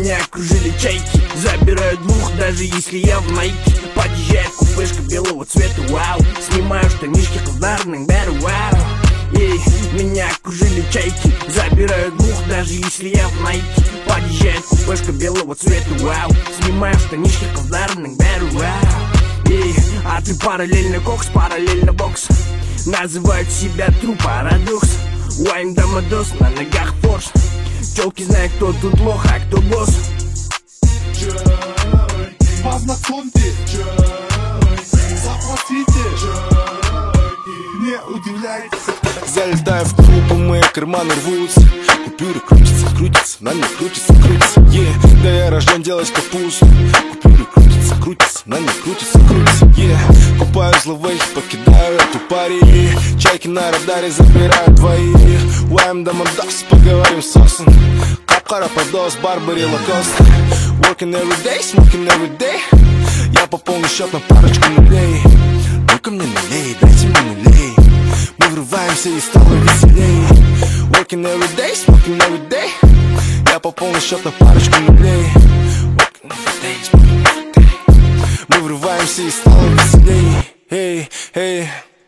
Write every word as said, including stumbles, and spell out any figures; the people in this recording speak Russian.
Меня окружили чайки, забирают двух, даже если я в найке. Подъезжает купешка белого цвета, вау. Снимаю штанишки колдарных, беру, вау. Ей, меня окружили чайки, забирают двух, даже если я в найке. Подъезжает купешка белого цвета, вау. Снимаю штанишки колдарных, беру, вау. Ей, а ты параллельно кокс, параллельно бокс. Называют себя труп, парадокс. Уайм домодос, на ногах форс. Челки знают, кто тут лох, а кто босс. Джой, познакомьте, Джой, заплатите, Джой, не удивляйтесь. Залетаю в клуб, и мои карманы рвутся. Купюры крутятся, крутятся, на мне крутятся, крутятся. Yeah, да я рожден делать капусту. Купюры крутятся, крутятся, на мне крутятся, крутятся. Yeah, купаю зловых, покидаю эту пари. Чайки на радаре забирают двоих. Уайм домодос, поговорим с осом. Капкара подос, Барбари Лакоста. Working every day, smoking every day. Я пополню счет на парочку нулей. Ну-ка мне налей, дайте мне нулей. Мы врываемся и стало веселей. Working every day, smoking every day. Я пополню счет на парочку нулей. Working every day, smoking every day. Мы врываемся и стало веселей. Эй, эй.